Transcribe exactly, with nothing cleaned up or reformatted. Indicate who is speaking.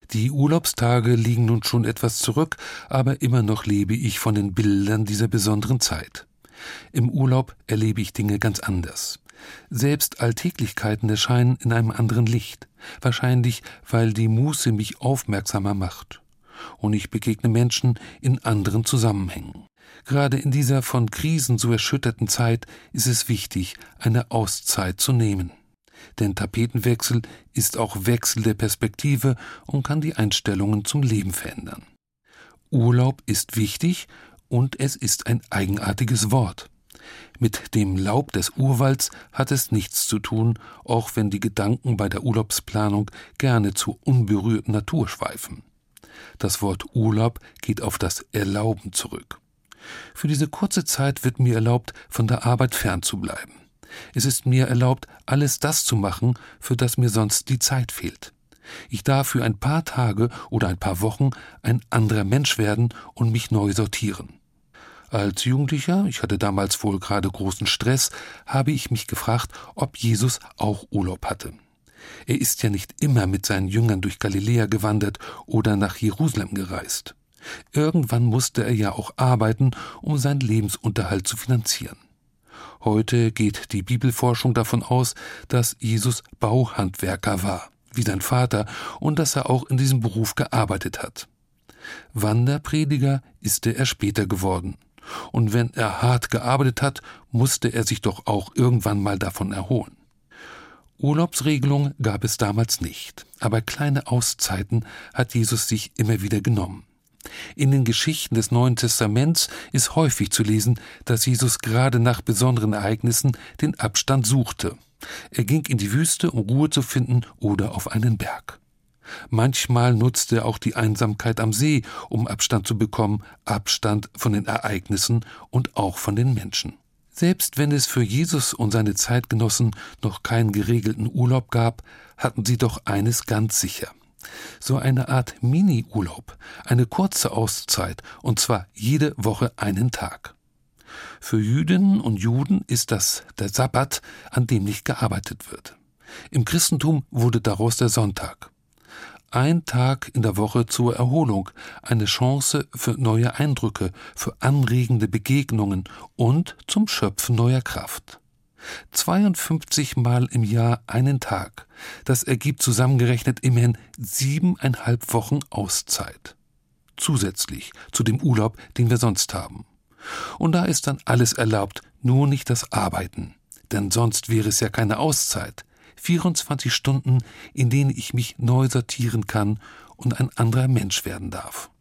Speaker 1: Die Urlaubstage liegen nun schon etwas zurück, aber immer noch lebe ich von den Bildern dieser besonderen Zeit. Im Urlaub erlebe ich Dinge ganz anders. Selbst Alltäglichkeiten erscheinen in einem anderen Licht, wahrscheinlich, weil die Muße mich aufmerksamer macht. Und ich begegne Menschen in anderen Zusammenhängen. Gerade in dieser von Krisen so erschütterten Zeit ist es wichtig, eine Auszeit zu nehmen. Denn Tapetenwechsel ist auch Wechsel der Perspektive und kann die Einstellungen zum Leben verändern. Urlaub ist wichtig und es ist ein eigenartiges Wort. Mit dem Laub des Urwalds hat es nichts zu tun, auch wenn die Gedanken bei der Urlaubsplanung gerne zur unberührten Natur schweifen. Das Wort Urlaub geht auf das Erlauben zurück. Für diese kurze Zeit wird mir erlaubt, von der Arbeit fernzubleiben. Es ist mir erlaubt, alles das zu machen, für das mir sonst die Zeit fehlt. Ich darf für ein paar Tage oder ein paar Wochen ein anderer Mensch werden und mich neu sortieren. Als Jugendlicher, ich hatte damals wohl gerade großen Stress, habe ich mich gefragt, ob Jesus auch Urlaub hatte. Er ist ja nicht immer mit seinen Jüngern durch Galiläa gewandert oder nach Jerusalem gereist. Irgendwann musste er ja auch arbeiten, um seinen Lebensunterhalt zu finanzieren. Heute geht die Bibelforschung davon aus, dass Jesus Bauhandwerker war, wie sein Vater, und dass er auch in diesem Beruf gearbeitet hat. Wanderprediger ist er erst später geworden. Und wenn er hart gearbeitet hat, musste er sich doch auch irgendwann mal davon erholen. Urlaubsregelung gab es damals nicht, aber kleine Auszeiten hat Jesus sich immer wieder genommen. In den Geschichten des Neuen Testaments ist häufig zu lesen, dass Jesus gerade nach besonderen Ereignissen den Abstand suchte. Er ging in die Wüste, um Ruhe zu finden, oder auf einen Berg. Manchmal nutzte er auch die Einsamkeit am See, um Abstand zu bekommen, Abstand von den Ereignissen und auch von den Menschen. Selbst wenn es für Jesus und seine Zeitgenossen noch keinen geregelten Urlaub gab, hatten sie doch eines ganz sicher: so eine Art Mini-Urlaub, eine kurze Auszeit, und zwar jede Woche einen Tag. Für Jüdinnen und Juden ist das der Sabbat, an dem nicht gearbeitet wird. Im Christentum wurde daraus der Sonntag. Ein Tag in der Woche zur Erholung, eine Chance für neue Eindrücke, für anregende Begegnungen und zum Schöpfen neuer Kraft. zweiundfünfzig Mal im Jahr einen Tag. Das ergibt zusammengerechnet immerhin siebeneinhalb Wochen Auszeit. Zusätzlich zu dem Urlaub, den wir sonst haben. Und da ist dann alles erlaubt, nur nicht das Arbeiten. Denn sonst wäre es ja keine Auszeit. vierundzwanzig Stunden, in denen ich mich neu sortieren kann und ein anderer Mensch werden darf.